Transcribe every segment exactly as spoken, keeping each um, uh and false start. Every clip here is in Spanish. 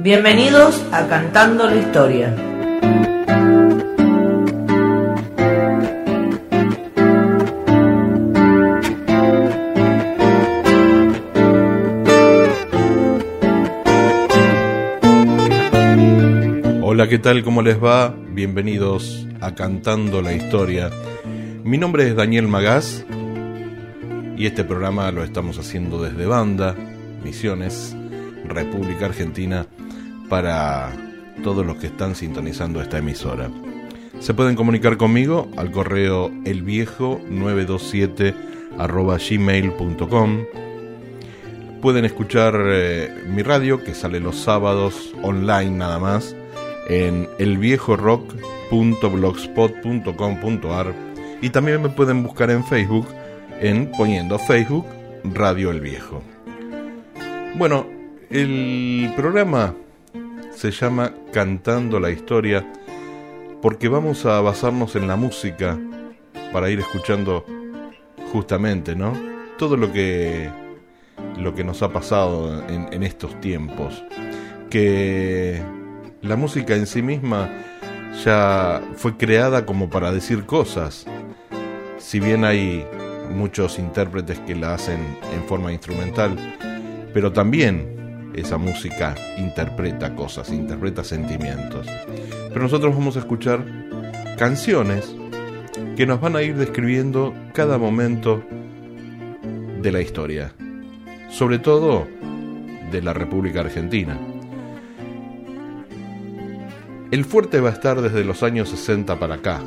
Bienvenidos a Cantando la Historia. Hola, ¿qué tal? ¿Cómo les va? Bienvenidos a Cantando la Historia. Mi nombre es Daniel Magás y este programa lo estamos haciendo desde Banda, Misiones, República Argentina, para todos los que están sintonizando esta emisora. Se pueden comunicar conmigo al correo elviejo nueve dos siete arroba gmail punto com. Pueden escuchar eh, mi radio, que sale los sábados online nada más, en el viejo rock punto blogspot punto com punto a r, y también me pueden buscar en Facebook en poniendo Facebook Radio El Viejo. Bueno, el programa se llama Cantando la Historia porque vamos a basarnos en la música para ir escuchando justamente, ¿no? Todo lo que lo que nos ha pasado en, en estos tiempos, que la música en sí misma ya fue creada como para decir cosas. Si bien hay muchos intérpretes que la hacen en forma instrumental, pero también esa música interpreta cosas, interpreta sentimientos. Pero nosotros vamos a escuchar canciones que nos van a ir describiendo cada momento de la historia, sobre todo de la República Argentina. El fuerte va a estar desde los años sesenta para acá,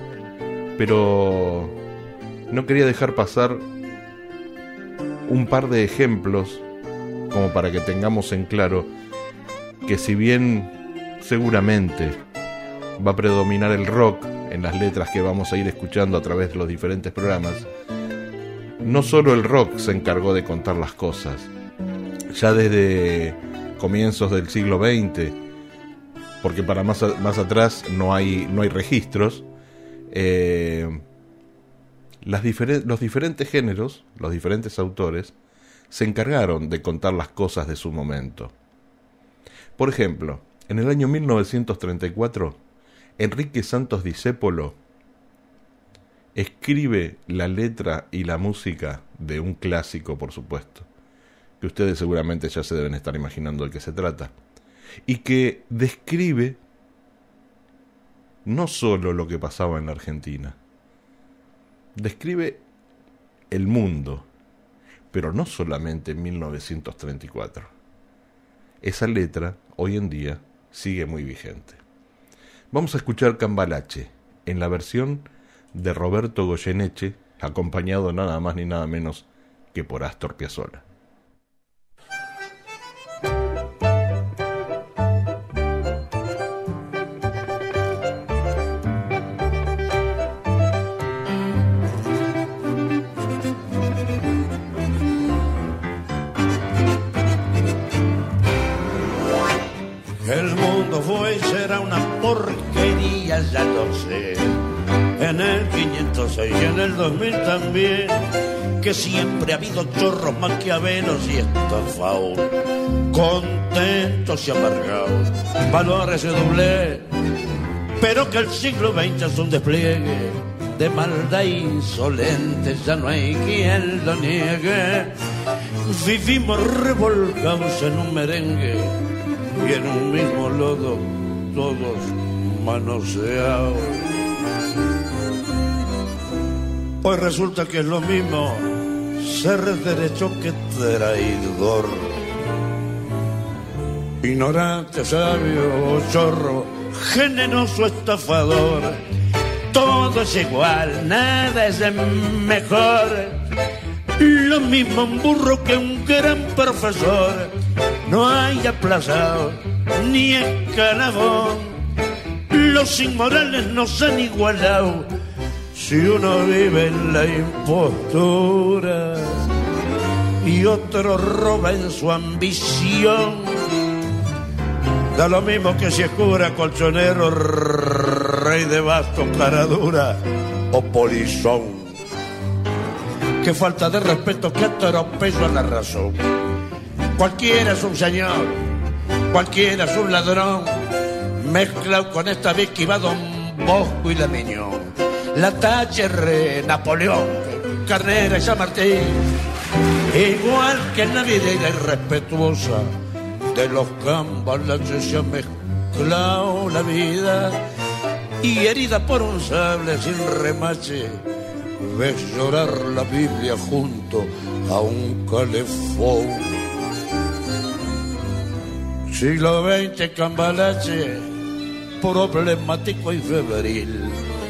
pero no quería dejar pasar un par de ejemplos como para que tengamos en claro que si bien seguramente va a predominar el rock en las letras que vamos a ir escuchando a través de los diferentes programas, no solo el rock se encargó de contar las cosas. Ya desde comienzos del siglo veinte, porque para más, a, más atrás no hay, no hay registros, eh, las diferen, los diferentes géneros, los diferentes autores, se encargaron de contar las cosas de su momento. Por ejemplo, en el año mil novecientos treinta y cuatro, Enrique Santos Discépolo escribe la letra y la música de un clásico, por supuesto, que ustedes seguramente ya se deben estar imaginando de qué se trata, y que describe no solo lo que pasaba en la Argentina, describe el mundo, pero no solamente en mil novecientos treinta y cuatro. Esa letra hoy en día sigue muy vigente. Vamos a escuchar Cambalache en la versión de Roberto Goyeneche, acompañado nada más ni nada menos que por Astor Piazzolla. El mundo fue y será una porquería, ya lo sé. En el quinientos seis y en el dos mil también, que siempre ha habido chorros, maquiavelos y estafados, contentos y amargados, valores de doble, pero que el siglo veinte es un despliegue de maldad insolente, ya no hay quien lo niegue. Vivimos revolcados en un merengue y en un mismo lodo, todos manoseados. Pues resulta que es lo mismo ser derecho que traidor, ignorante, sabio, chorro, generoso, estafador. Todo es igual, nada es mejor. Lo mismo un burro que un gran profesor. No hay aplazado ni escalafón. Los inmorales nos han igualado. Si uno vive en la impostura y otro roba en su ambición, da lo mismo que si es cura, colchonero, rey de bastos, cara dura o polizón. Qué falta de respeto, qué atropello a la razón. Cualquiera es un señor cualquiera es un ladrón, mezclado con esta vez que va Don Bosco y la Miñón, la Thatcher, Napoleón, Carnera y San Martín, igual que en la vida irrespetuosa de los cambalaches se ha mezclado la vida, y herida por un sable sin remache ves llorar la Biblia junto a un calefón. Siglo veinte, cambalache problemático y febril,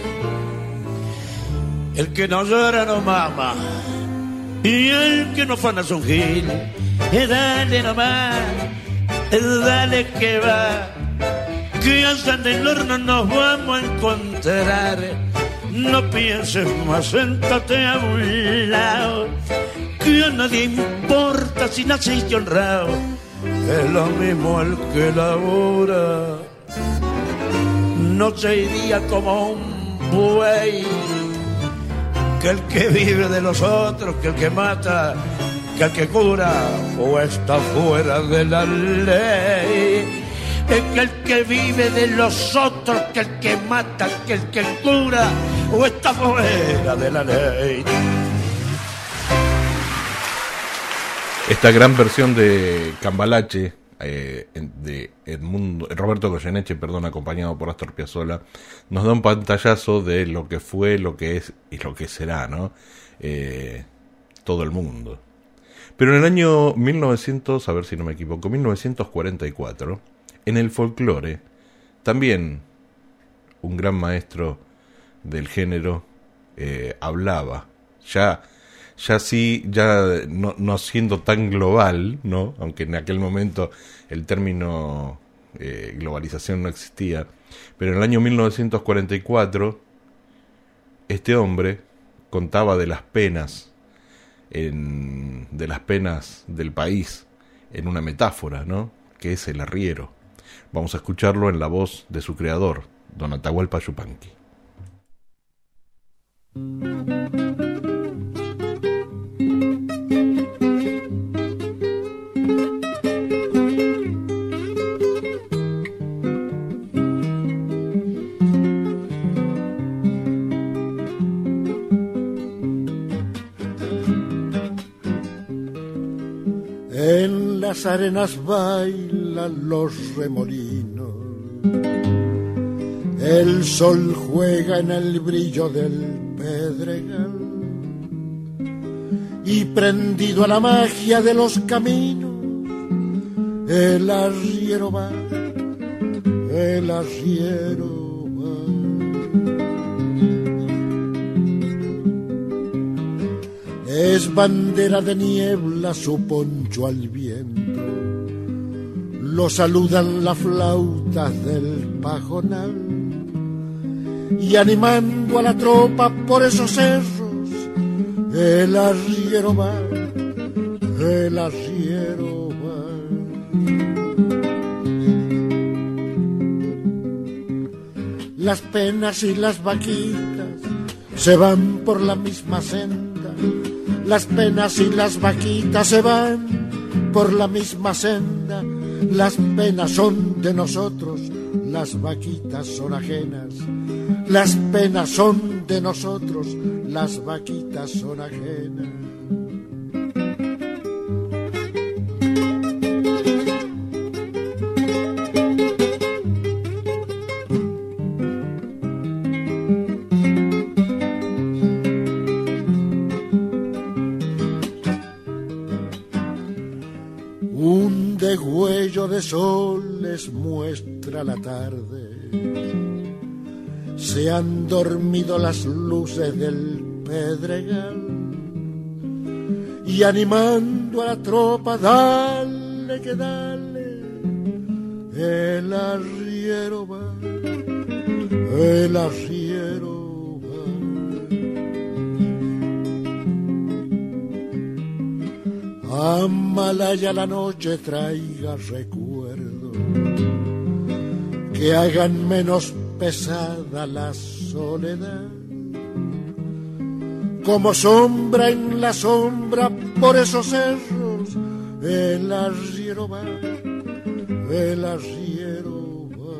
el que no llora no mama y el que no fana es un gil. Eh, dale nomás, eh, dale que va, que hasta en el horno nos vamos a encontrar. No pienses más, siéntate a un lado, que a nadie importa si naciste honrado. Es lo mismo el que labora noche y día como un buey, que el que vive de los otros, que el que mata, que el que cura o está fuera de la ley. Es que el que vive de los otros, que el que mata, que el que cura o está fuera de la ley. Esta gran versión de Cambalache eh, de Edmundo, Roberto Goyeneche, perdón, acompañado por Astor Piazzolla, nos da un pantallazo de lo que fue, lo que es y lo que será, ¿no? Eh, todo el mundo. Pero en el año mil novecientos, a ver si no me equivoco, mil novecientos cuarenta y cuatro, en el folclore, también un gran maestro del género eh, hablaba, ya, ya sí, ya no, no siendo tan global, ¿no? Aunque en aquel momento el término eh, globalización no existía, pero en el año mil novecientos cuarenta y cuatro este hombre contaba de las penas, en, de las penas del país, en una metáfora, ¿no? Que es el arriero. Vamos a escucharlo en la voz de su creador, don Atahualpa Yupanqui. En las arenas bailan los remolinos, el sol juega en el brillo del pedregal, y prendido a la magia de los caminos, el arriero va, el arriero va. Es bandera de niebla su poncho al viento, lo saludan las flautas del pajonal, y animando a la tropa por esos cerros, el arriero va, el arriero va. Las penas y las vaquitas se van por la misma senda, las penas y las vaquitas se van por la misma senda. Las penas son de nosotros, las vaquitas son ajenas. Las penas son de nosotros, las vaquitas son ajenas. Un degüello de sol les muestra la tarde. Se han dormido las luces del pedregal, y animando a la tropa, dale que dale, el arriero va, el arriero va. Amalaya la noche traiga recuerdo, que hagan menos pesada la soledad, como sombra en la sombra por esos cerros, el arriero va, el arriero va.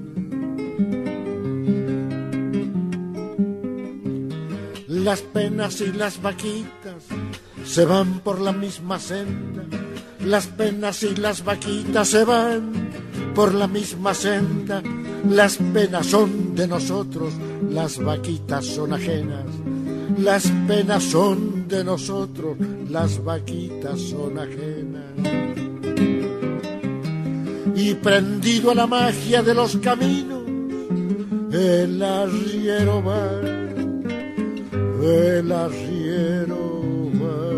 Las penas y las vaquitas se van por la misma senda. Las penas y las vaquitas se van por la misma senda. Las penas son de nosotros, las vaquitas son ajenas. Las penas son de nosotros, las vaquitas son ajenas. Y prendido a la magia de los caminos, el arriero va, el arriero va.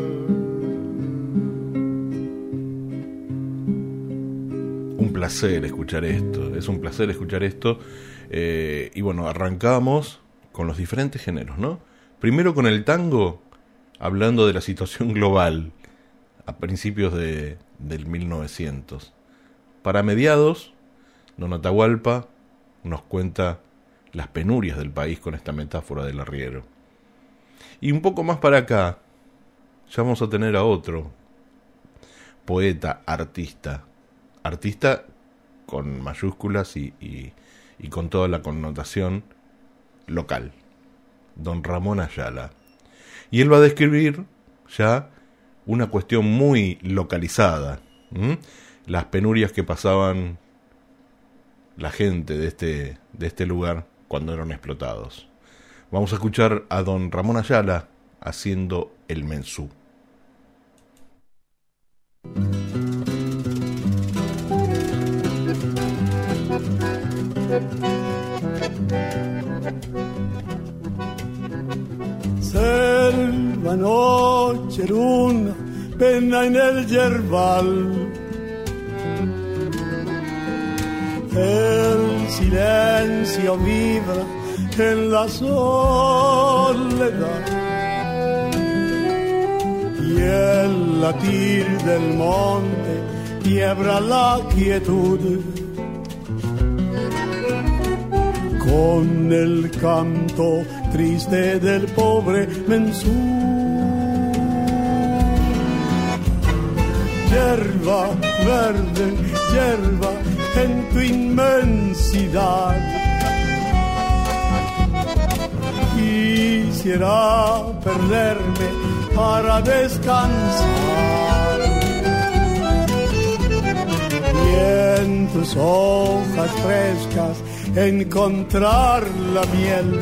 Un placer escuchar esto, es un placer escuchar esto. Eh, y bueno, arrancamos con los diferentes géneros, ¿no? Primero con el tango, hablando de la situación global a principios de, del mil novecientos. Para mediados, Don Atahualpa nos cuenta las penurias del país con esta metáfora del arriero. Y un poco más para acá, ya vamos a tener a otro poeta, artista, artista con mayúsculas y, y, y con toda la connotación local, Don Ramón Ayala. Y él va a describir ya una cuestión muy localizada, ¿m? Las penurias que pasaban la gente de este, de este lugar cuando eran explotados. Vamos a escuchar a Don Ramón Ayala haciendo el mensú. Selva, noche, luna, pena en el yerbal. El silencio vibra en la soledad y el latir del monte quiebra la quietud con el canto triste del pobre mensú. Yerba verde, yerba en tu inmensidad, quisiera perderme para descansar y en tus hojas frescas encontrar la miel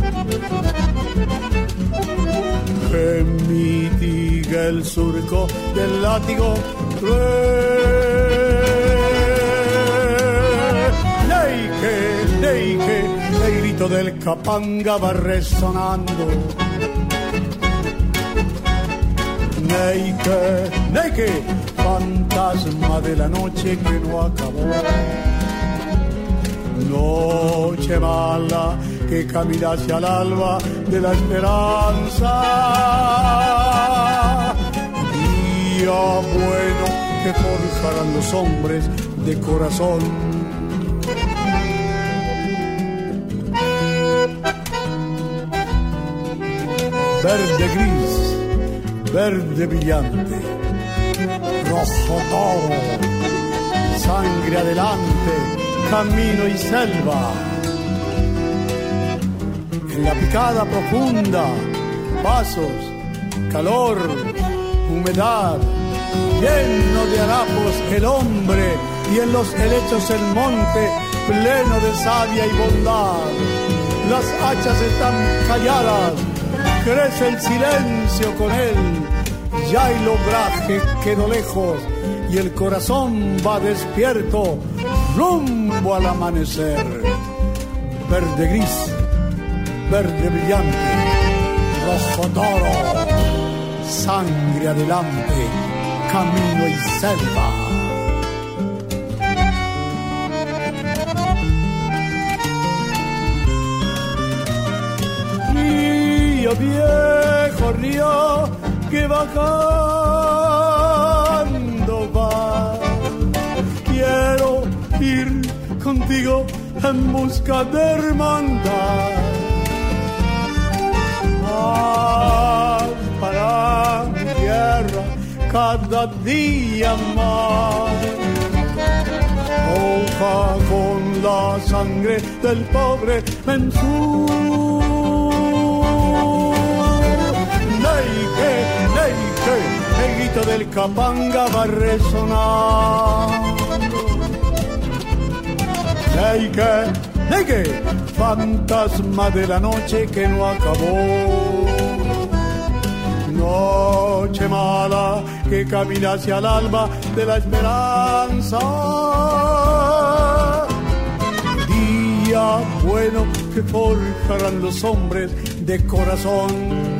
que mitiga el surco del látigo cruel. Neike, neike, el grito del capanga va resonando. Neike, neike, fantasma de la noche que no acabó. Noche mala que camina hacia el alba de la esperanza. Día bueno que forjarán los hombres de corazón. Verde gris, verde brillante, rojo toro, sangre adelante, camino y selva. En la picada profunda, pasos, calor, humedad, lleno de harapos el hombre y en los helechos el monte, pleno de savia y bondad. Las hachas están calladas, crece el silencio con él, ya el obraje quedó lejos y el corazón va despierto rumbo al amanecer. Verde gris, verde brillante, rojo toro, sangre adelante, camino y selva. Río viejo, río que bajando va, quiero ir contigo en busca de hermandad. Más para mi tierra cada día más. triunfa con la sangre del pobre Mensú. Neike, neike, el grito del capanga va resonando. Neike, neike, fantasma de la noche que no acabó. Noche mala que camina hacia el alba de la esperanza. Día bueno que forjarán los hombres de corazón.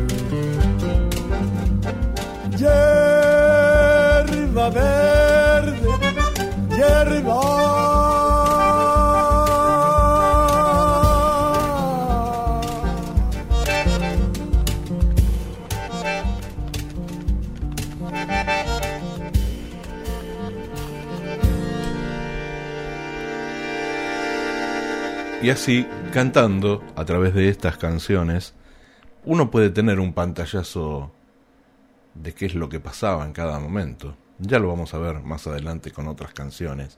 Hierba verde, hierba. Y así, cantando a través de estas canciones, uno puede tener un pantallazo de qué es lo que pasaba en cada momento. Ya lo vamos a ver más adelante con otras canciones.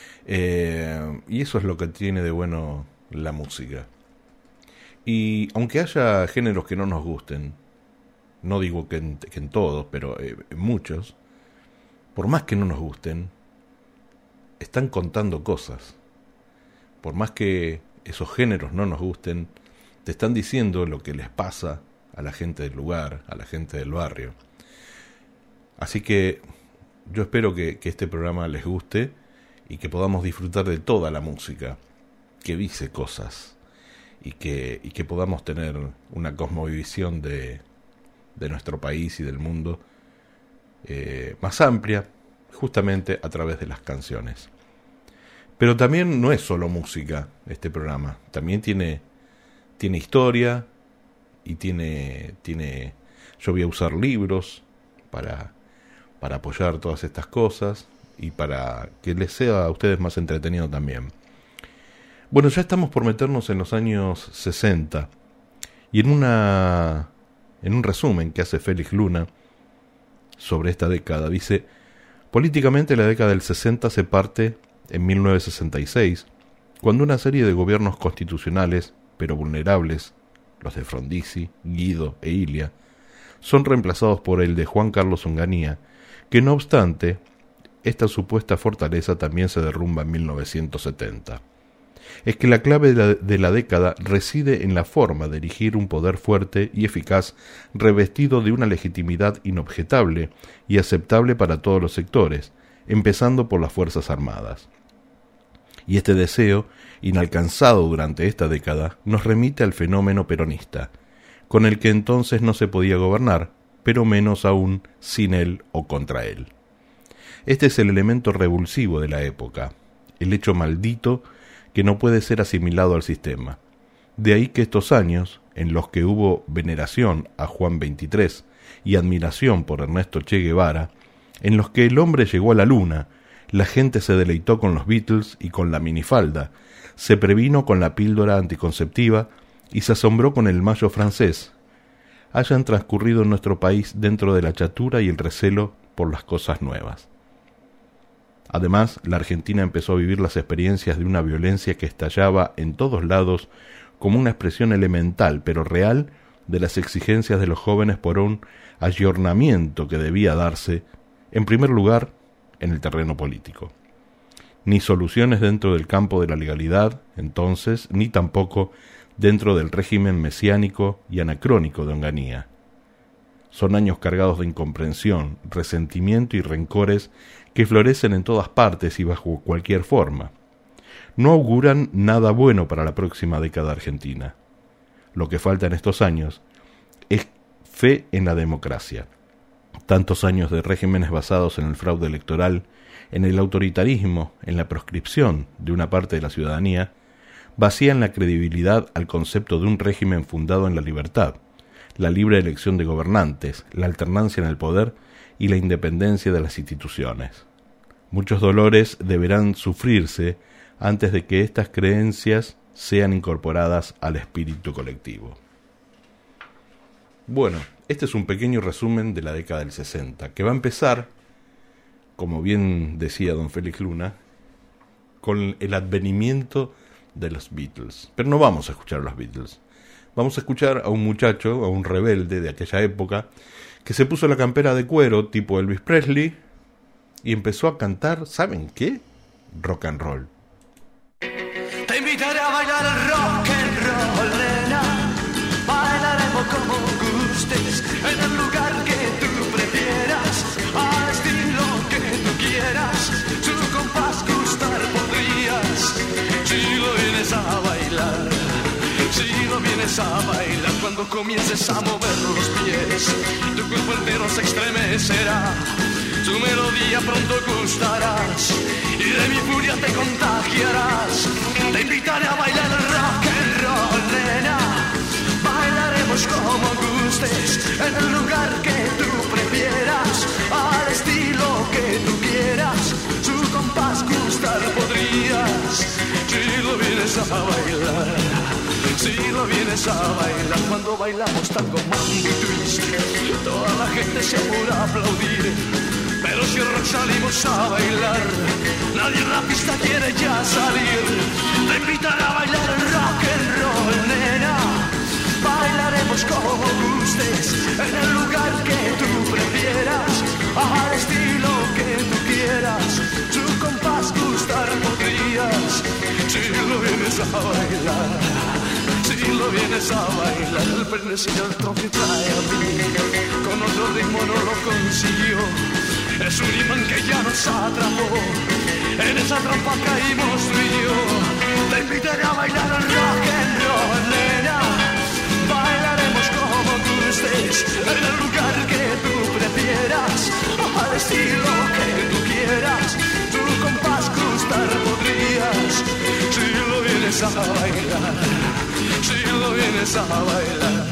Eh, y eso es lo que tiene de bueno la música. Y aunque haya géneros que no nos gusten, no digo que en, que en todos, pero eh, en muchos, por más que no nos gusten, están contando cosas. Por más que esos géneros no nos gusten, te están diciendo lo que les pasa a la gente del lugar, a la gente del barrio. Así que yo espero que, que este programa les guste y que podamos disfrutar de toda la música que dice cosas y que, y que podamos tener una cosmovisión de, de nuestro país y del mundo eh, más amplia, justamente a través de las canciones. Pero también no es solo música este programa, también tiene, tiene historia y tiene, tiene, yo voy a usar libros para, para apoyar todas estas cosas y para que les sea a ustedes más entretenido también. Bueno, ya estamos por meternos en los años sesenta y en una en un resumen que hace Félix Luna sobre esta década, dice: políticamente la década del sesenta se parte en mil novecientos sesenta y seis, cuando una serie de gobiernos constitucionales, pero vulnerables, los de Frondizi, Guido e Ilia, son reemplazados por el de Juan Carlos Onganía, que no obstante, esta supuesta fortaleza también se derrumba en mil novecientos setenta. Es que la clave de la, de la década reside en la forma de erigir un poder fuerte y eficaz, revestido de una legitimidad inobjetable y aceptable para todos los sectores, empezando por las Fuerzas Armadas. Y este deseo, inalcanzado durante esta década, nos remite al fenómeno peronista, con el que entonces no se podía gobernar, pero menos aún sin él o contra él. Este es el elemento revulsivo de la época, el hecho maldito que no puede ser asimilado al sistema. De ahí que estos años, en los que hubo veneración a Juan veintitrés y admiración por Ernesto Che Guevara, en los que el hombre llegó a la luna, la gente se deleitó con los Beatles y con la minifalda, se previno con la píldora anticonceptiva y se asombró con el mayo francés, hayan transcurrido en nuestro país dentro de la chatura y el recelo por las cosas nuevas. Además, la Argentina empezó a vivir las experiencias de una violencia que estallaba en todos lados como una expresión elemental pero real de las exigencias de los jóvenes por un ayornamiento que debía darse, en primer lugar, en el terreno político. Ni soluciones dentro del campo de la legalidad, entonces, ni tampoco dentro del régimen mesiánico y anacrónico de Onganía. Son años cargados de incomprensión, resentimiento y rencores que florecen en todas partes y bajo cualquier forma. No auguran nada bueno para la próxima década argentina. Lo que falta en estos años es fe en la democracia. Tantos años de regímenes basados en el fraude electoral, en el autoritarismo, en la proscripción de una parte de la ciudadanía, vacían la credibilidad al concepto de un régimen fundado en la libertad, la libre elección de gobernantes, la alternancia en el poder y la independencia de las instituciones. Muchos dolores deberán sufrirse antes de que estas creencias sean incorporadas al espíritu colectivo. Bueno, este es un pequeño resumen de la década del sesenta, que va a empezar, como bien decía don Félix Luna, con el advenimiento de los Beatles. Pero no vamos a escuchar a los Beatles. Vamos a escuchar a un muchacho, a un rebelde de aquella época, que se puso la campera de cuero tipo Elvis Presley y empezó a cantar, ¿saben qué? Rock and roll. Te invitaré a bailar el rock and roll, nena. Bailaremos como gustes, en el lugar que tú prefieras, al estilo que tú quieras. Tu compás gustar podrías, si lo vienes a bailar. Si lo vienes a bailar, cuando comiences a mover los pies, tu cuerpo entero se estremecerá. Tu melodía pronto gustarás y de mi furia te contagiarás. Te invitaré a bailar el rock and roll, nena. Bailaremos como gustes, en el lugar que tú prefieras, al estilo que tú quieras. Tu compás gustar podrías, si lo vienes a bailar. Si lo vienes a bailar, cuando bailamos tango, mambo y twist, toda la gente se apura a aplaudir. Pero si el rock salimos a bailar, nadie en la pista quiere ya salir. Te invitaré a bailar el rock and roll, nena. Bailaremos como gustes, en el lugar que tú prefieras, al estilo que tú quieras. Tu compás gustar podrías, si lo vienes a bailar. Si lo vienes a bailar, el pernecillo del tronco trae a mí, con otro ritmo no lo consiguió. Es un imán que ya nos atrapó, en esa trampa caímos tú y yo. Te invitaré a bailar el rock and roll, nena. Bailaremos como gustes, en el lugar que tú prefieras, al estilo que tú quieras. Tu compás gustar podrías, si lo vienes a bailar. Si lo vienes a bailar.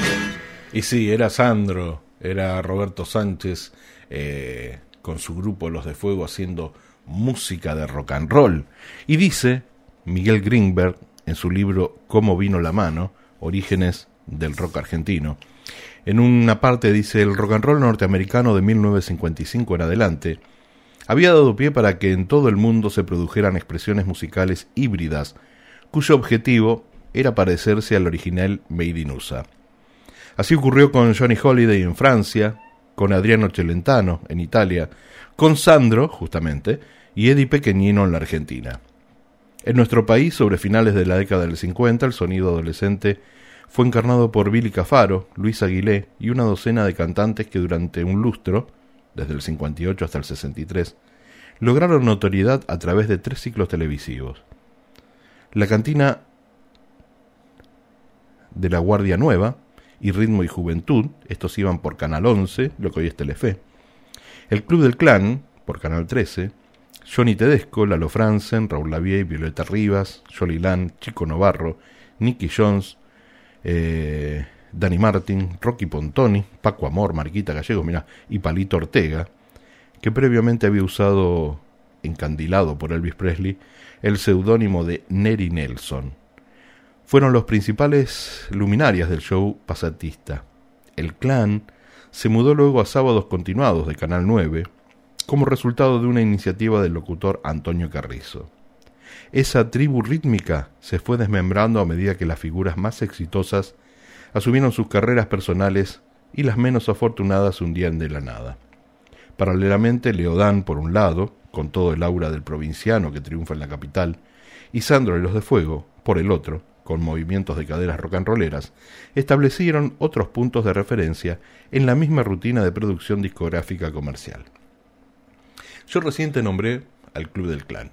Y sí, era Sandro, era Roberto Sánchez, eh, con su grupo Los de Fuego haciendo música de rock and roll. Y dice Miguel Greenberg en su libro Cómo vino la mano, Orígenes del rock argentino. En una parte dice: el rock and roll norteamericano de mil novecientos cincuenta y cinco en adelante había dado pie para que en todo el mundo se produjeran expresiones musicales híbridas, cuyo objetivo era parecerse al original Made in U S A. Así ocurrió con Johnny Holiday en Francia, con Adriano Celentano en Italia, con Sandro, justamente, y Eddie Pequeñino en la Argentina. En nuestro país, sobre finales de la década del cincuenta, el sonido adolescente fue encarnado por Billy Cafaro, Luis Aguilé y una docena de cantantes que durante un lustro, desde el cincuenta y ocho hasta el sesenta y tres, lograron notoriedad a través de tres ciclos televisivos. La cantina de La Guardia Nueva y Ritmo y Juventud, estos iban por Canal once, lo que hoy es Telefe. El Club del Clan, por Canal trece, Johnny Tedesco, Lalo Franzen, Raúl Lavie, Violeta Rivas, Jolly Land, Chico Novarro, Nicky Jones, eh, Dani Martin, Rocky Pontoni, Paco Amor, Marquita Gallegos, mirá, y Palito Ortega, que previamente había usado, encandilado por Elvis Presley, el seudónimo de Neri Nelson. Fueron los principales luminarias del show pasatista. El Clan se mudó luego a Sábados Continuados de Canal nueve, como resultado de una iniciativa del locutor Antonio Carrizo. Esa tribu rítmica se fue desmembrando a medida que las figuras más exitosas asumieron sus carreras personales y las menos afortunadas hundían de la nada. Paralelamente, Leodán, por un lado, con todo el aura del provinciano que triunfa en la capital, y Sandro y los de Fuego, por el otro, con movimientos de caderas rock and rolleras, establecieron otros puntos de referencia en la misma rutina de producción discográfica comercial. Yo recién te nombré al Club del Clan.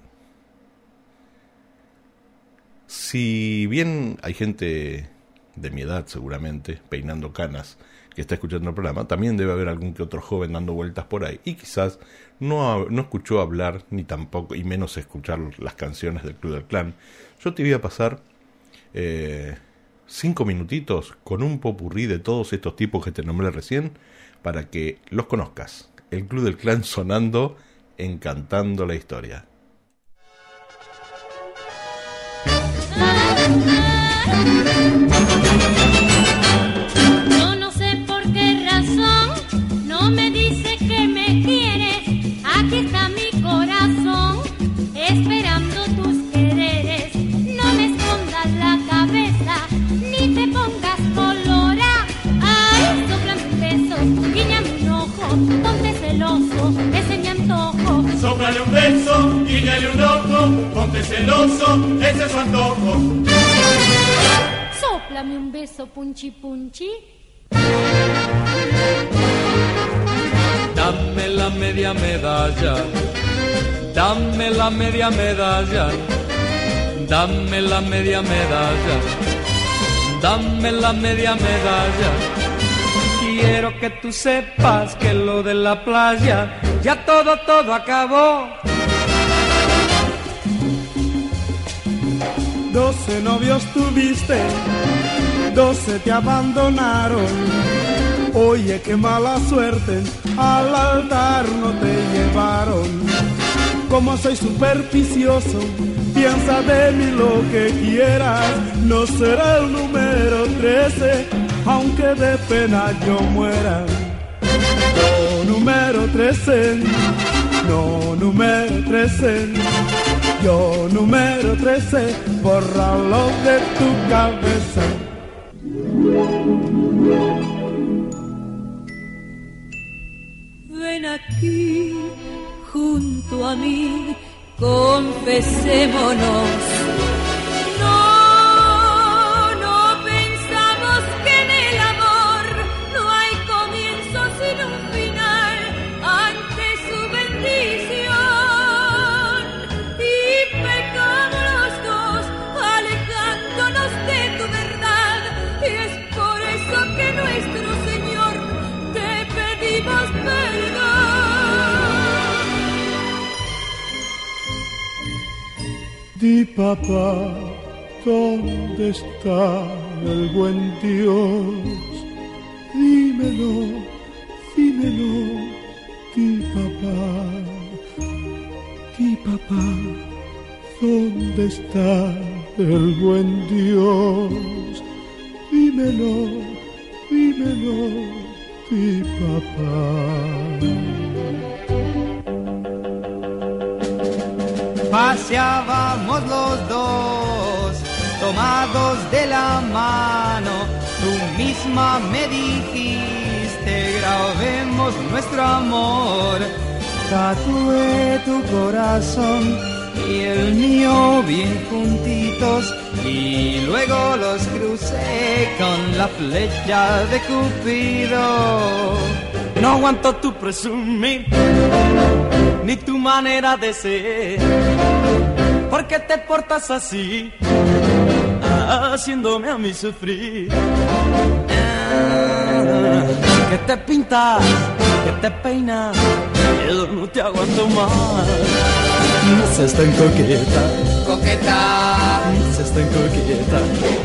Si bien hay gente de mi edad seguramente, peinando canas, que está escuchando el programa, también debe haber algún que otro joven dando vueltas por ahí, y quizás no, no escuchó hablar, ni tampoco, y menos escuchar las canciones del Club del Clan. Yo te voy a pasar eh, cinco minutitos con un popurrí de todos estos tipos que te nombré recién, para que los conozcas. El Club del Clan sonando, encantando la historia. Yo no sé por qué razón no me dice que me quieres. Aquí está mi corazón esperando tu pone celoso, ese es su antojo. Sóplame un beso, punchi punchi. Dame la media medalla, dame la media medalla, dame la media medalla, dame la media medalla. Quiero que tú sepas que lo de la playa ya todo, todo acabó. Doce novios tuviste, doce te abandonaron. Oye, qué mala suerte, al altar no te llevaron. Como soy supersticioso, piensa de mí lo que quieras. No será el número trece, aunque de pena yo muera. No, número trece, no, número trece. Yo, número trece, bórralo de tu cabeza. Ven aquí, junto a mí, confesémonos. No, no pensamos que en el amor no hay comienzo sin un final ante su bendición. Y pecamos los dos, alejándonos de tu verdad. Y es por eso que nuestro Señor te pedimos perdón. Di, papá, ¿dónde está el buen Dios? Dímelo, dímelo, di, papá, di, papá, ¿dónde está el buen Dios? Dímelo, dímelo, di, papá. Paseábamos los dos, tomados de la mano. Tú misma me dijiste, grabemos nuestro amor. Tatué tu corazón y el mío bien juntitos, y luego los crucé con la flecha de Cupido. No aguanto tu presumir, ni tu manera de ser. ¿Por qué te portas así, haciéndome a mí sufrir? Ah, que te pintas, que te peinas, yo no te aguanto más. No seas tan coqueta, coqueta, no seas tan coqueta.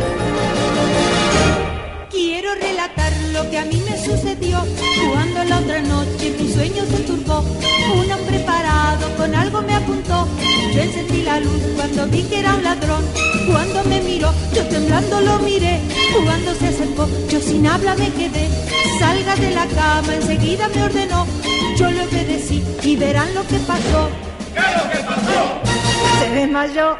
Quiero relatar lo que a mí me sucedió cuando la otra noche mi sueño se turbó. Un hombre parado con algo me apuntó. Yo encendí la luz cuando vi que era un ladrón. Cuando me miró, yo temblando lo miré. Cuando se acercó, yo sin habla me quedé. Salga de la cama, enseguida me ordenó. Yo le obedecí y verán lo que pasó. ¿Qué es lo que pasó? Se desmayó.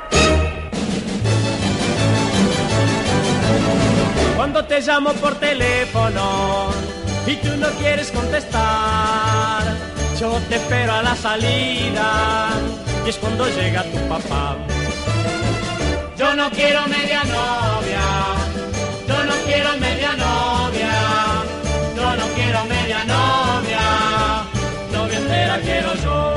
Cuando te llamo por teléfono y tú no quieres contestar, yo te espero a la salida y es cuando llega tu papá. Yo no quiero media novia, yo no quiero media novia, yo no quiero media novia, novia entera quiero yo.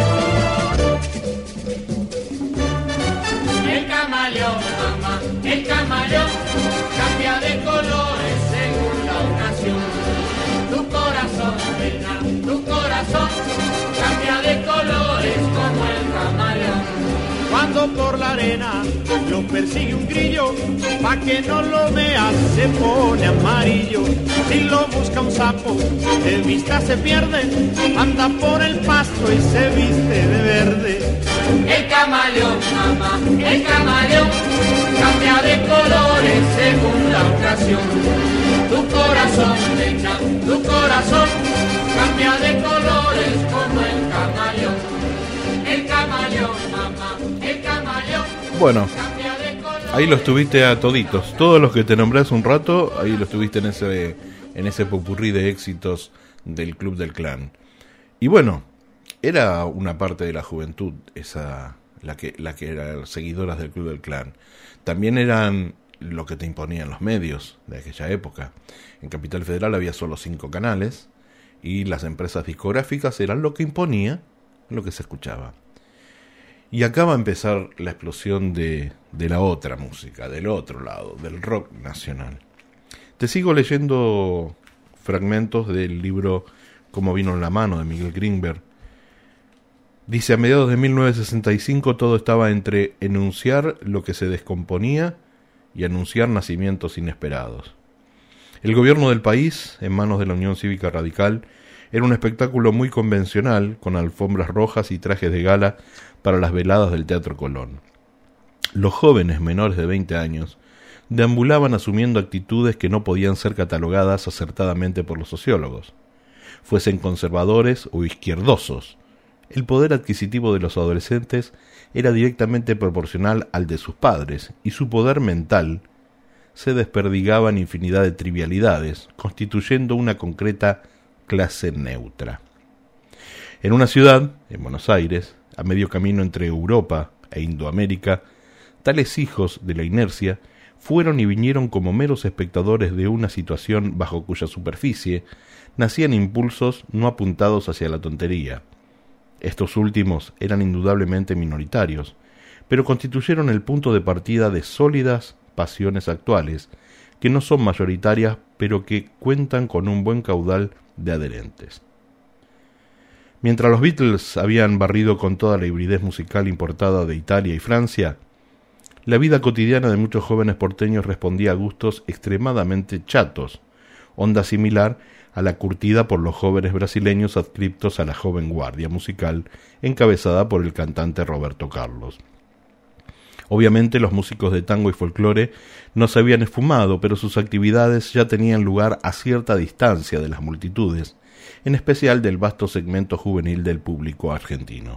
El camaleón, mamá, el camaleón cambia de colores según la ocasión. Tu corazón, nena, tu corazón cambia de colores como el camaleón. Cuando por la arena lo persigue un grillo, pa' que no lo veas se pone amarillo. Si lo busca un sapo, de vista se pierde, anda por el pasto y se viste de verde. El camaleón, mamá, el camaleón cambia de colores según la ocasión. Tu corazón, nena, tu corazón cambia de colores como el camaleón. El camaleón, mamá, el camaleón. Bueno, ahí los tuviste a toditos. Todos los que te nombré hace un rato, ahí los tuviste en ese, en ese popurrí de éxitos del Club del Clan. Y bueno, era una parte de la juventud esa, la que, la que eran seguidoras del Club del Clan. También eran lo que te imponían los medios de aquella época. En Capital Federal había solo cinco canales y las empresas discográficas eran lo que imponía lo que se escuchaba. Y acá va a empezar la explosión de, de la otra música, del otro lado, del rock nacional. Te sigo leyendo fragmentos del libro Cómo vino en la mano, de Miguel Greenberg. Dice: a mediados de mil novecientos sesenta y cinco todo estaba entre enunciar lo que se descomponía y anunciar nacimientos inesperados. El gobierno del país, en manos de la Unión Cívica Radical, era un espectáculo muy convencional, con alfombras rojas y trajes de gala para las veladas del Teatro Colón. Los jóvenes menores de veinte años deambulaban asumiendo actitudes que no podían ser catalogadas acertadamente por los sociólogos. Fuesen conservadores o izquierdosos, el poder adquisitivo de los adolescentes era directamente proporcional al de sus padres, y su poder mental se desperdigaba en infinidad de trivialidades, constituyendo una concreta clase neutra. En una ciudad, en Buenos Aires, a medio camino entre Europa e Indoamérica, tales hijos de la inercia fueron y vinieron como meros espectadores de una situación bajo cuya superficie nacían impulsos no apuntados hacia la tontería. Estos últimos eran indudablemente minoritarios, pero constituyeron el punto de partida de sólidas pasiones actuales, que no son mayoritarias, pero que cuentan con un buen caudal de adherentes. Mientras los Beatles habían barrido con toda la hibridez musical importada de Italia y Francia, la vida cotidiana de muchos jóvenes porteños respondía a gustos extremadamente chatos, onda similar a la curtida por los jóvenes brasileños adscriptos a la joven guardia musical encabezada por el cantante Roberto Carlos. Obviamente los músicos de tango y folclore no se habían esfumado, pero sus actividades ya tenían lugar a cierta distancia de las multitudes, en especial del vasto segmento juvenil del público argentino.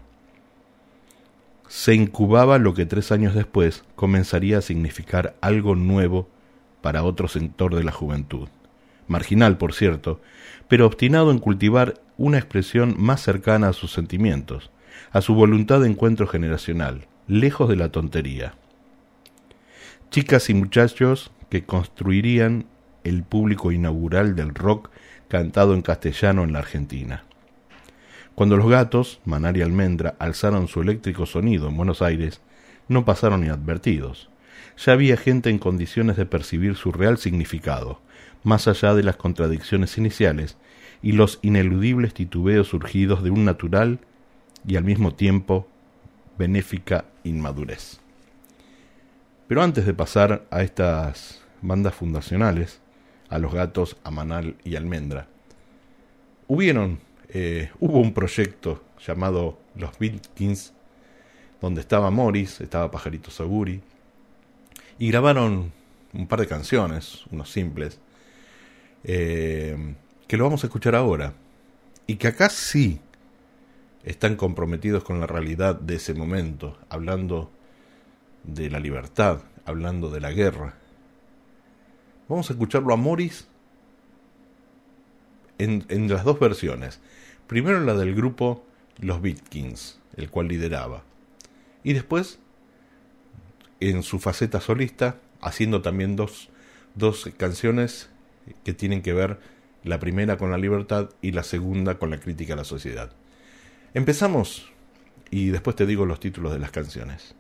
Se incubaba lo que tres años después comenzaría a significar algo nuevo para otro sector de la juventud, marginal por cierto, pero obstinado en cultivar una expresión más cercana a sus sentimientos, a su voluntad de encuentro generacional, lejos de la tontería. Chicas y muchachos que construirían el público inaugural del rock cantado en castellano en la Argentina. Cuando los Gatos, Manal y Almendra, alzaron su eléctrico sonido en Buenos Aires, no pasaron inadvertidos. Ya había gente en condiciones de percibir su real significado, más allá de las contradicciones iniciales y los ineludibles titubeos surgidos de un natural y al mismo tiempo benéfica inmadurez. Pero antes de pasar a estas bandas fundacionales, a los Gatos, a Manal y Almendra, hubieron, eh, hubo un proyecto llamado Los Beatkins, donde estaba Morris, estaba Pajarito Saguri, y grabaron un par de canciones, unos simples, eh, que lo vamos a escuchar ahora, y que acá sí están comprometidos con la realidad de ese momento, hablando de la libertad, hablando de la guerra. Vamos a escucharlo a Morris en, en las dos versiones. Primero la del grupo Los Beatkins, el cual lideraba, y después en su faceta solista, haciendo también dos, dos canciones que tienen que ver, la primera con la libertad y la segunda con la crítica a la sociedad. Empezamos y después te digo los títulos de las canciones.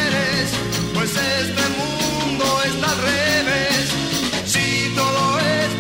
Pues este mundo está al revés. Si todo es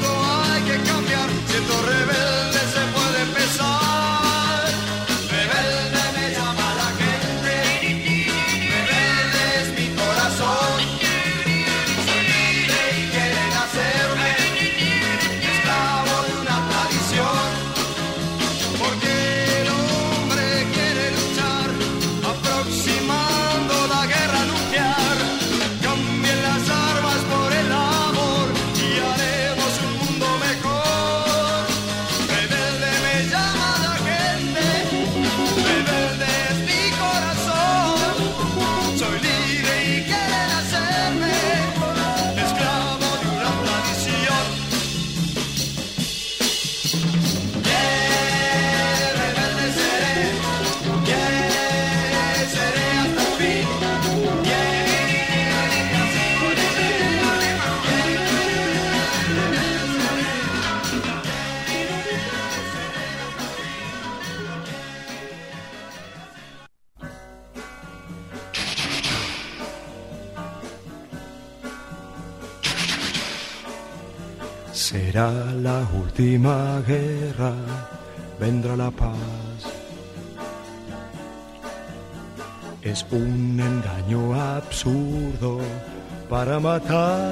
Será la última guerra, vendrá la paz. Es un engaño absurdo para matar.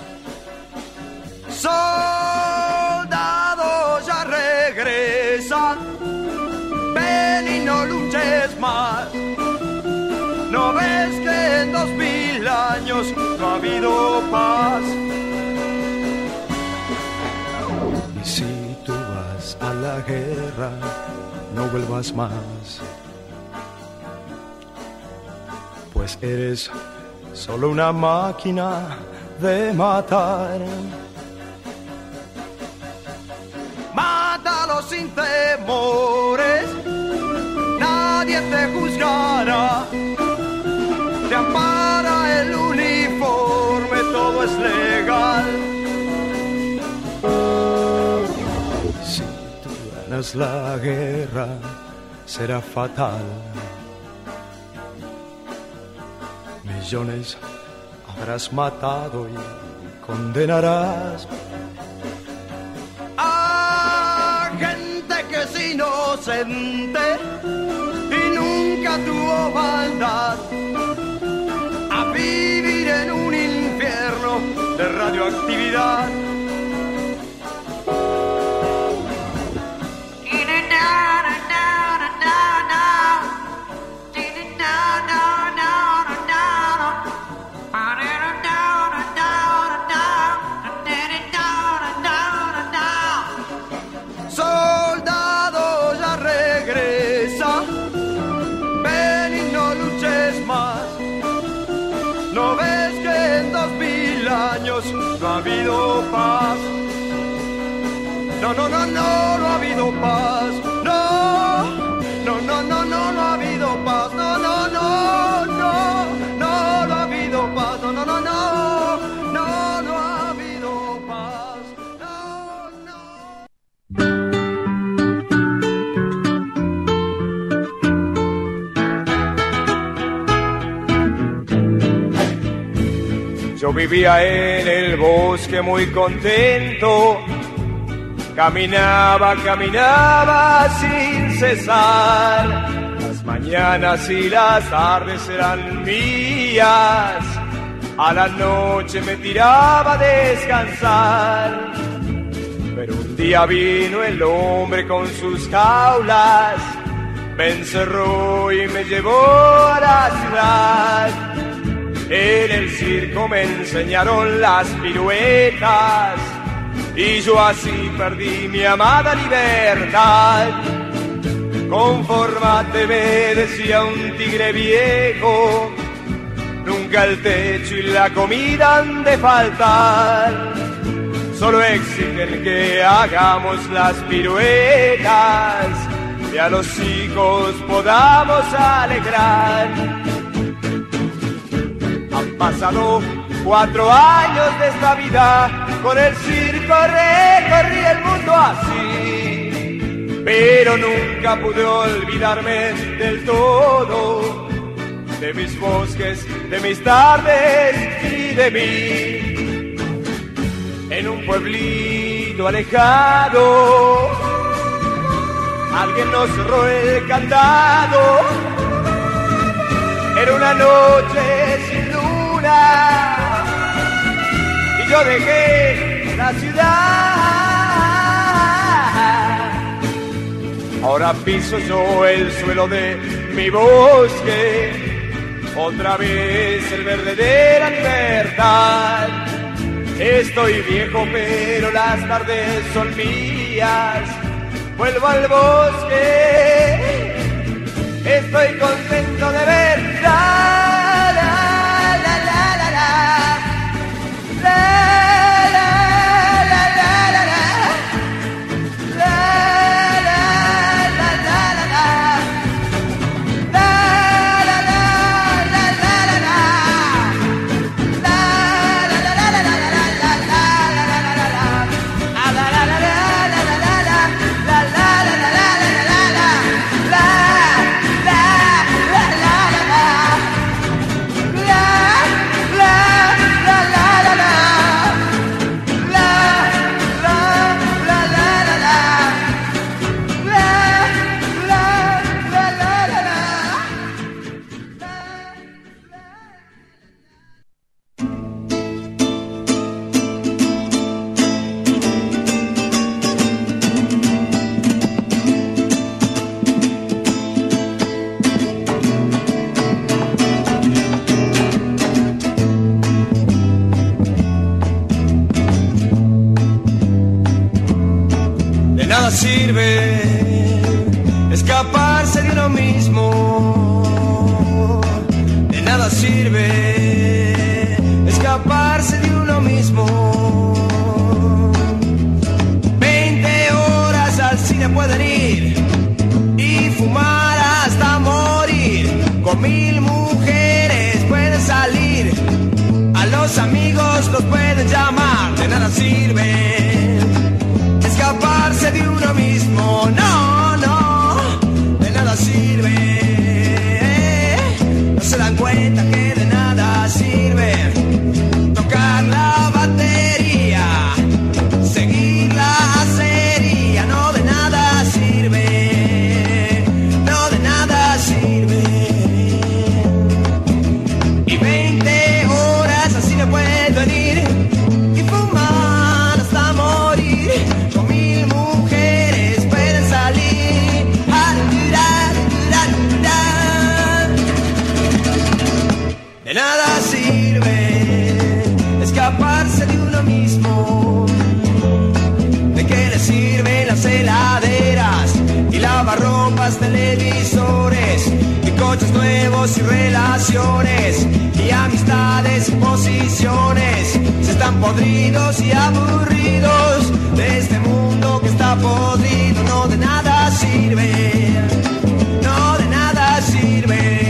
Soldado, ya regresa, ven y no luches más. ¿No ves que en dos mil años no ha habido paz? Y si tú vas a la guerra, no vuelvas más, pues eres solo una máquina de matar. Mátalo sin temores, nadie te juzgará. Te ampara el uniforme, todo es legal. Si tú ganas la guerra, será fatal. Millones habrás matado y condenarás a gente que es inocente y nunca tuvo maldad, a vivir en un infierno de radioactividad. Soldado, ya regresa, ven y no luches más. ¿No ves que en dos mil años no ha habido paz? No, no, no, no, no ha habido paz. No, no, no, no, no, no ha habido paz. No, no, no, no, no, no ha habido paz. No, no, no, no, no, no ha habido paz. No, no. Yo vivía en el bosque muy contento. Caminaba, caminaba sin cesar. Las mañanas y las tardes eran mías. A la noche me tiraba a descansar. Pero un día vino el hombre con sus jaulas. Me encerró y me llevó a la ciudad. En el circo me enseñaron las piruetas. Y yo así perdí mi amada libertad. Confórmate, me decía un tigre viejo. Nunca el techo y la comida han de faltar. Solo exigen que hagamos las piruetas y a los hijos podamos alegrar. Han pasado cuatro años de esta vida. Con el circo recorrí el mundo así, pero nunca pude olvidarme del todo, de mis bosques, de mis tardes y de mí. En un pueblito alejado, alguien nos cerró el candado. Era una noche sin luna y yo dejé la ciudad. Ahora piso yo el suelo de mi bosque, otra vez el verde de la libertad. Estoy viejo pero las tardes son mías. Vuelvo al bosque, estoy contento de ver la, la, la, la, la, la, la, la, la, la, la, la, nada sirve escaparse de uno mismo. De nada sirve escaparse de uno mismo. Veinte horas al cine pueden ir y fumar hasta morir. Con mil mujeres pueden salir, a los amigos los pueden llamar. De nada sirve escaparse de uno mismo. No, no, de nada sirve. No se dan cuenta que de nada sirve tocar la batería, seguir la acería. No, de nada sirve. No, de nada sirve. Y veinte horas así no puedo ir y fumar hasta morir. Con mil mujeres pueden salir. De nada sirve escaparse de uno mismo. ¿De qué le sirven las heladeras y lavarropas, televisores y coches nuevos y relaciones y amistades y posiciones? Si están podridos y aburridos de este mundo que está podrido. No, de nada sirve. No, de nada sirve.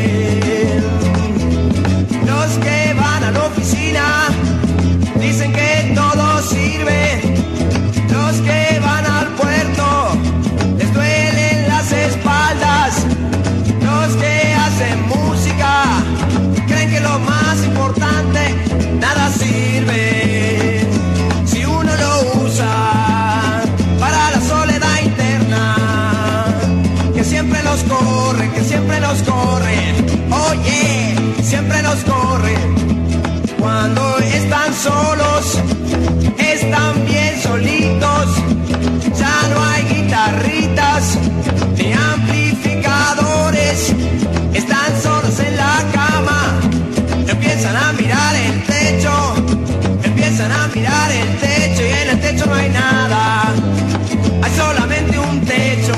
Los que van a la oficina dicen que todo sirve. Los que van al puerto les duelen las espaldas. Los que hacen música creen que lo más importante nada sirve si uno lo usa para la soledad interna, que siempre nos corre, que siempre nos corre. Oye, siempre nos corre. Cuando están solos, están bien solitos. Ya no hay guitarritas ni amplificadores. Están solos en la cama. Empiezan a mirar el techo. Empiezan a mirar el techo y en el techo no hay nada. Hay solamente un techo.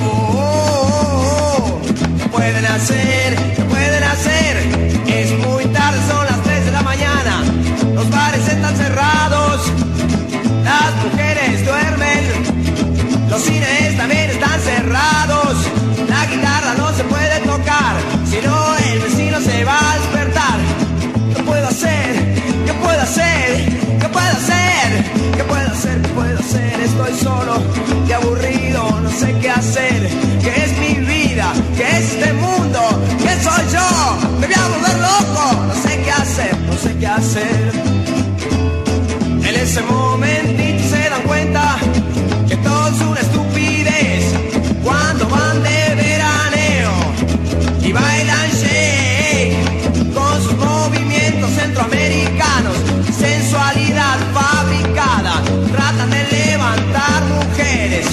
¿Qué pueden hacer? ¿Qué pueden hacer? Es muy tarde, son las tres de la mañana. Los bares están cerrados. Las mujeres duermen. Los cines también están cerrados. La guitarra no se puede tocar, si no el vecino se va a despertar. ¿Qué puedo hacer? ¿Qué puedo hacer? ¿Qué puedo hacer? ¿Qué puedo hacer? ¿Qué puedo hacer? Estoy solo y aburrido, no sé qué hacer. ¿Qué es mi vida? ¿Qué es este mundo? ¿Qué soy yo? Me voy a volver loco. No sé qué hacer, no sé qué hacer. En ese momentito se dan cuenta que todo es una estupidez. Cuando van de veraneo y bailan shake con sus movimientos centroamericanos, sensualidad fabricada, tratan de levantar mujeres,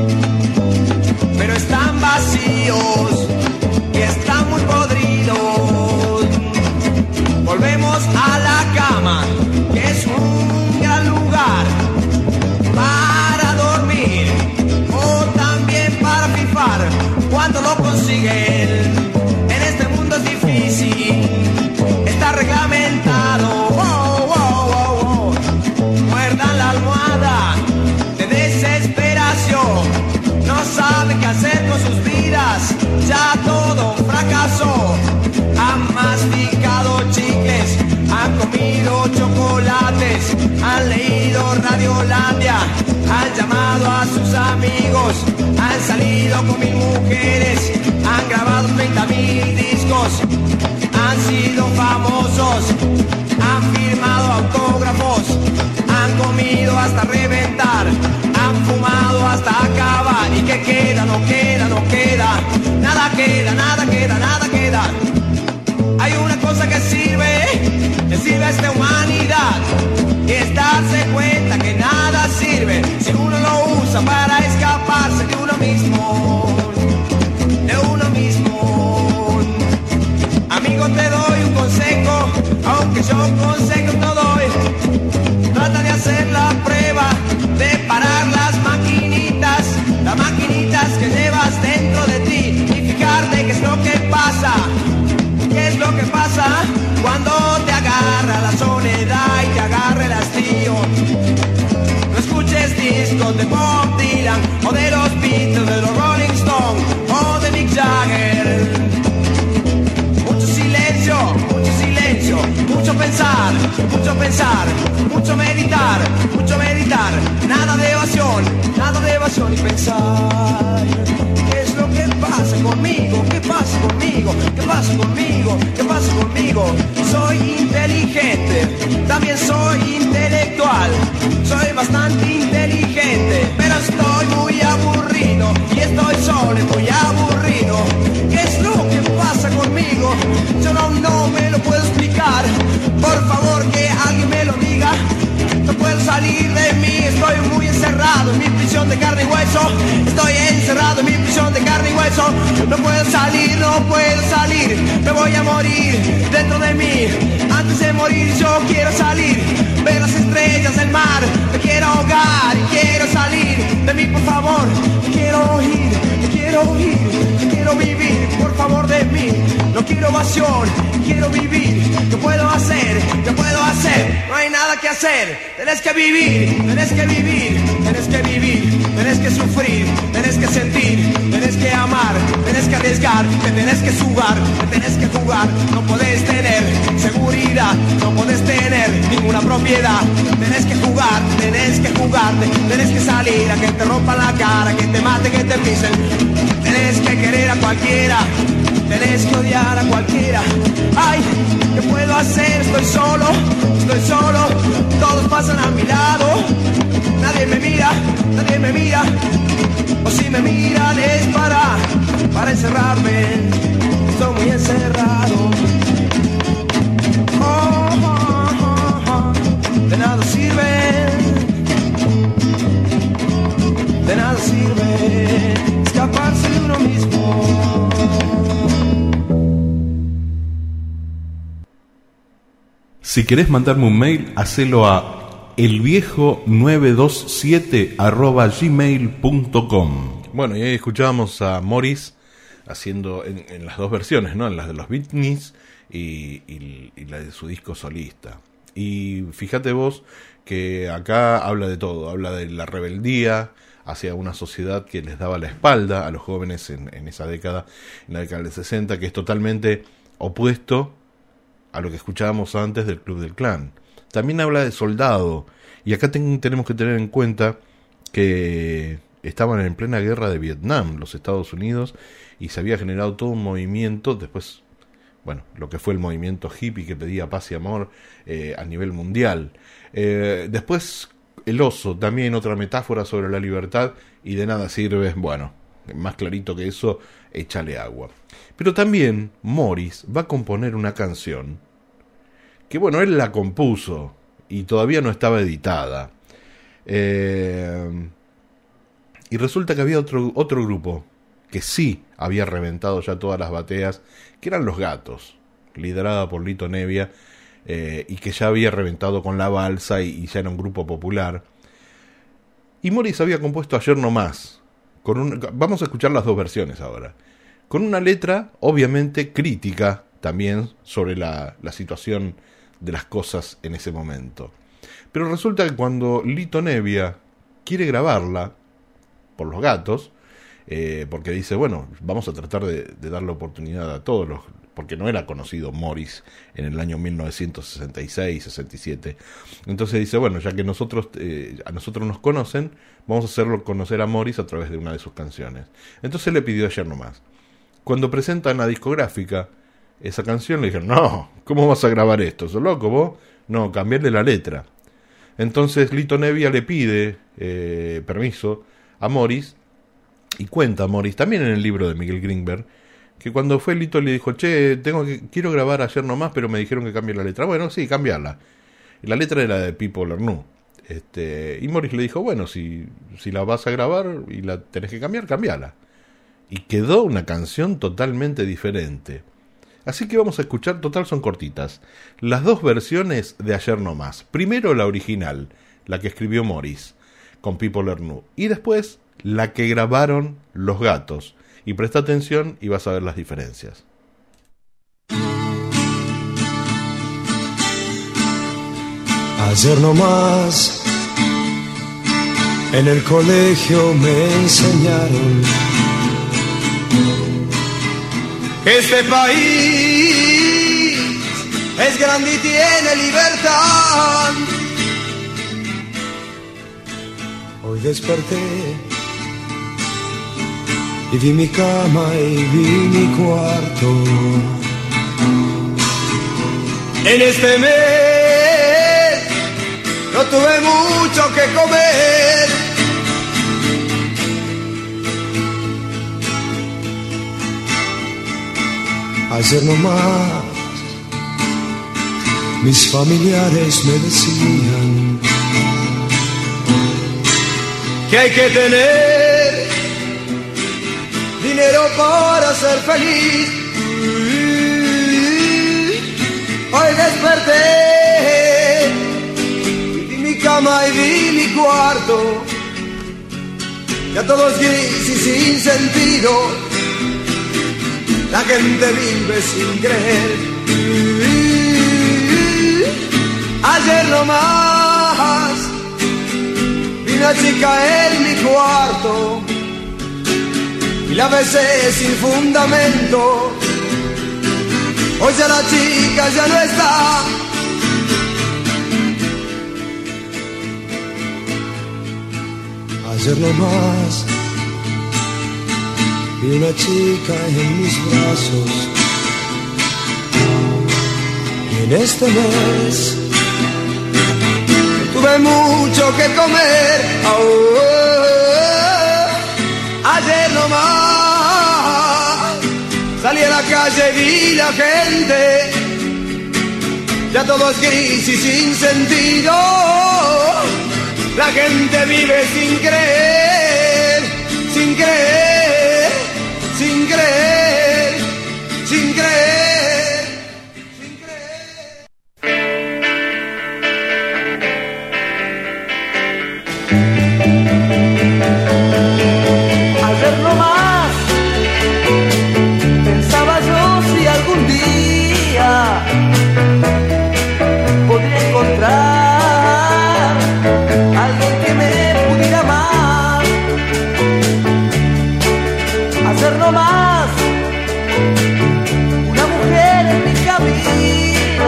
pero están vacíos y están muy podridos. Volvemos a la cama, que es un gran lugar para dormir o también para pifar. Cuando lo consiguen, en este mundo es difícil, está reglamentado. Oh, oh, oh, oh. Muerdan la almohada de desesperación, no saben qué hacer con sus vidas, ya todo fracasó. Han masticado chicles, han comido chocolates, han leído Radiolandia, han llamado a sus amigos, han salido con mil mujeres, han grabado treinta mil discos, han sido famosos, han firmado autógrafos, han comido hasta reventar, han fumado hasta acabar. ¿Y qué queda? No queda, no queda, nada queda, nada queda, nada queda. Hay una cosa que sirve, que sirve a esta humanidad, y es darse cuenta que nada sirve si uno lo usa para escaparse de uno mismo, de uno mismo. Amigo, te doy un consejo, aunque yo consejo no doy. Trata de hacer la prueba de parar las maquinitas, la maquinita pensar, mucho meditar, mucho meditar, nada de evasión, nada de evasión y pensar. ¿Qué es lo que pasa conmigo? ¿Qué pasa conmigo? ¿Qué pasa conmigo? ¿Qué pasa conmigo? Soy inteligente, también soy intelectual, soy bastante inteligente, pero estoy muy aburrido y estoy solo y muy aburrido. ¿Qué es lo que pasa conmigo? Yo no, no me lo puedo explicar. Por favor que alguien me lo diga. No puedo salir de mí, estoy muy encerrado en mi prisión de carne y hueso. Estoy encerrado en mi prisión de carne y hueso. No puedo salir, no puedo salir. Me voy a morir dentro de mí. Antes de morir yo quiero salir, ver las estrellas del mar. Me quiero ahogar y quiero salir de mí, por favor. Me quiero ir, me quiero ir, me quiero vivir, por favor de mí. No quiero evasión, quiero vivir. ¿Qué puedo hacer? ¿Qué puedo hacer? No hay nada que hacer. Tenés que vivir, tenés que vivir, tenés que vivir, tenés que sufrir, tenés que sentir, tenés que amar, tenés que arriesgar, te tenés que jugar, te tenés que jugar. No podés tener seguridad, no podés tener ninguna propiedad. Tenés que jugar, tenés que jugar, tenés que salir a que te rompan la cara, que te maten, que te pisen. Tenés que querer a cualquiera, tenés que odiar a cualquiera. Ay, ¿qué puedo hacer? Estoy solo, estoy solo. Todos pasan a mi lado. Nadie me mira, nadie me mira. O si me miran es para, para encerrarme. Estoy muy encerrado. Oh, oh, oh, oh. De nada sirve, de nada sirve escaparse de uno mismo. Si querés mandarme un mail, hacelo a elviejo nueve dos siete arroba gmail punto com. Bueno, y ahí escuchábamos a Morris haciendo en, en las dos versiones, ¿no? En las de los Beatniks y, y, y la de su disco solista. Y fíjate vos que acá habla de todo, habla de la rebeldía hacia una sociedad que les daba la espalda a los jóvenes en, en esa década, en la década del sesenta, que es totalmente opuesto a lo que escuchábamos antes del Club del Clan. También habla de soldado, y acá ten, tenemos que tener en cuenta que estaban en plena guerra de Vietnam, los Estados Unidos, y se había generado todo un movimiento, después, bueno, lo que fue el movimiento hippie que pedía paz y amor eh, a nivel mundial. Eh, después, el oso, también otra metáfora sobre la libertad, y de nada sirve, bueno, más clarito que eso, échale agua. Pero también Morris va a componer una canción que, bueno, él la compuso y todavía no estaba editada. Eh, y resulta que había otro, otro grupo que sí había reventado ya todas las bateas, que eran Los Gatos, liderada por Lito Nevia, eh, y que ya había reventado con La Balsa y, y ya era un grupo popular. Y Morris había compuesto Ayer No Más. Con un, vamos a escuchar las dos versiones ahora. Con una letra, obviamente, crítica también sobre la, la situación de las cosas en ese momento. Pero resulta que cuando Lito Nevia quiere grabarla por Los Gatos, eh, porque dice, bueno, vamos a tratar de, de darle oportunidad a todos los... porque no era conocido Morris en el año mil novecientos sesenta y seis, sesenta y siete. Entonces dice, bueno, ya que nosotros eh, a nosotros nos conocen, vamos a hacerlo conocer a Morris a través de una de sus canciones. Entonces le pidió Ayer No Más. Cuando presentan a discográfica esa canción, le dijeron, no, ¿cómo vas a grabar esto? ¿Sos loco vos? No, cambiarle la letra. Entonces Lito Nevia le pide eh, permiso a Morris, y cuenta Morris, también en el libro de Miguel Greenberg, que cuando fue Lito le dijo, che, tengo que, quiero grabar Ayer No Más, pero me dijeron que cambie la letra. Bueno, sí, cambiarla. Y la letra era de Pipo Lernoux. Este, y Morris le dijo, bueno, si, si la vas a grabar y la tenés que cambiar, cambiala. Y quedó una canción totalmente diferente. Así que vamos a escuchar, total son cortitas, las dos versiones de Ayer No Más. Primero la original, la que escribió Morris, con Pipo Lernoux. Y después la que grabaron Los Gatos. Y presta atención y vas a ver las diferencias. Ayer nomás en el colegio me enseñaron Este país es grande y tiene libertad. Hoy desperté y vi mi cama y vi mi cuarto. En este mes no tuve mucho que comer. Ayer nomás mis familiares me decían que hay que tener dinero para ser feliz. Hoy desperté y vi mi cama y vi mi cuarto, ya todo es gris y sin sentido. La gente vive sin creer. Ayer nomás vi una chica en mi cuarto y la besé sin fundamento. Hoy ya la chica ya no está. Ayer nomás vi una chica en mis brazos y en este mes tuve mucho que comer. Oh, ayer nomás salí a la calle y vi la gente, ya todo es gris y sin sentido. La gente vive sin creer, sin creer, sin creer, sin creer, sin creer. Ayer nomás pensaba yo si algún día podría encontrar alguien que me pudiera amar. Ayer nomás una mujer en mi camino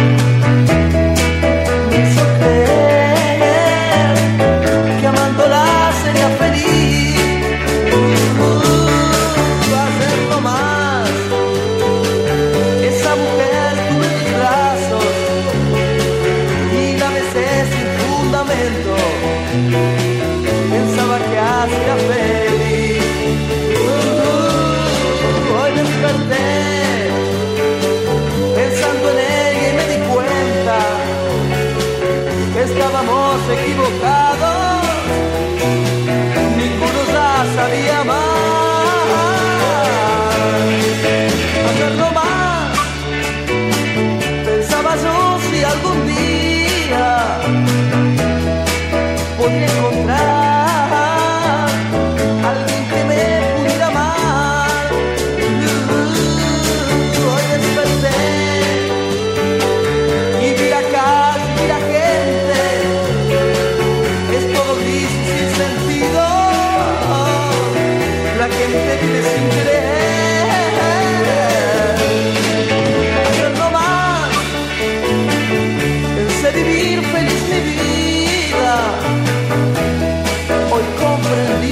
me hizo creer que amándola sería feliz. Uh, ayer nomás esa mujer tuve en mis brazos y la besé sin fundamento. Pensaba que hacía feliz. Uh, hoy desperté pensando en ella y me di cuenta que estábamos equivocados. Ninguno ya sabía amar. Ayer nomás pensaba yo si algún día podría encontrar alguien que me pudiera amar. Uh, hoy desperté y vi la calle y la gente, es todo gris y sin sentido. La gente vive sin creer. Ayer nomás pensé vivir feliz mi vida. Hoy comprendí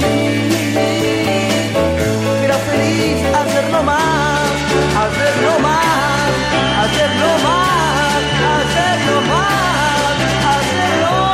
que era feliz ayer nomás, ayer nomás, ayer nomás, ayer nomás, ayer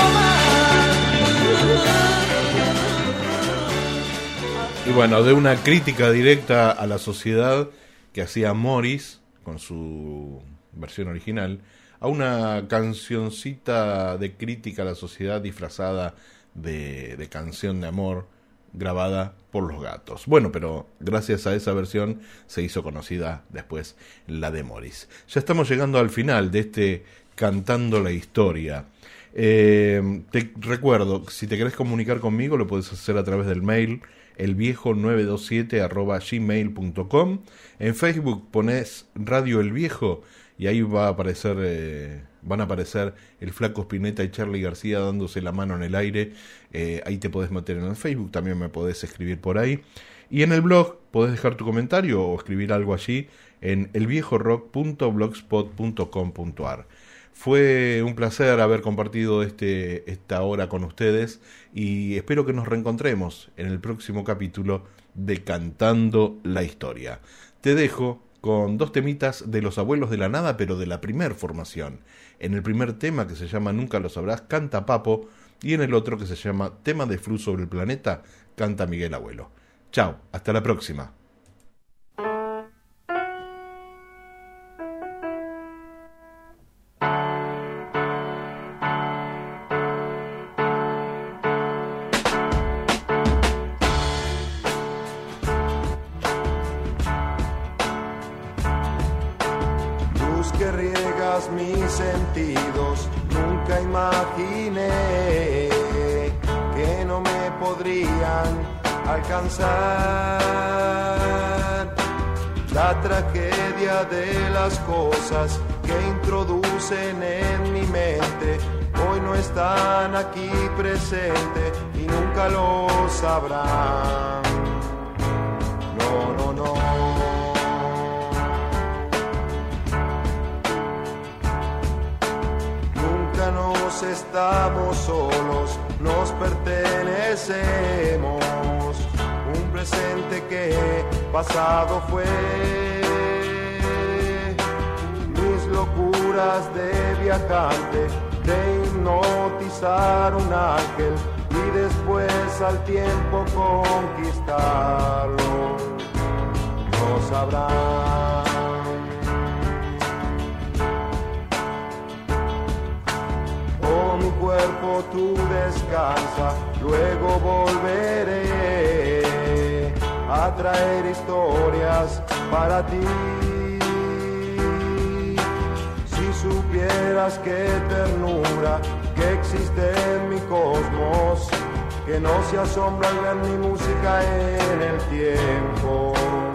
nomás. Y bueno, de una crítica directa a la sociedad que hacía Morris con su versión original, a una cancioncita de crítica a la sociedad disfrazada de, de canción de amor grabada por Los Gatos. Bueno, pero gracias a esa versión se hizo conocida después la de Morris. Ya estamos llegando al final de este Cantando la Historia. Eh, te recuerdo, si te querés comunicar conmigo, lo podés hacer a través del mail elviejo nueve dos siete arroba gmail punto com. En Facebook ponés Radio El Viejo y ahí va a aparecer, eh, van a aparecer el Flaco Spinetta y Charly García dándose la mano en el aire. Eh, ahí te podés meter en el Facebook, también me podés escribir por ahí. Y en el blog podés dejar tu comentario o escribir algo allí en el viejo rock punto blogspot punto com punto a r. Fue un placer haber compartido este, esta hora con ustedes y espero que nos reencontremos en el próximo capítulo de Cantando la Historia. Te dejo con dos temitas de Los Abuelos de la Nada, pero de la primer formación. En el primer tema, que se llama Nunca lo sabrás, canta Papo, y en el otro, que se llama Tema de Flu sobre el Planeta, canta Miguel Abuelo. Chao, hasta la próxima. Que riegas mis sentidos, nunca imaginé que no me podrían alcanzar. La tragedia de las cosas que introducen en mi mente hoy no están aquí presentes y nunca lo sabrán. No, no, no. Estamos solos, nos pertenecemos. Un presente que pasado fue. Mis locuras de viajante, de hipnotizar un ángel y después al tiempo conquistarlo, no sabrán. Mi cuerpo tú descansa, luego volveré a traer historias para ti. Si supieras qué ternura que existe en mi cosmos, que no se asombra al ver mi música en el tiempo.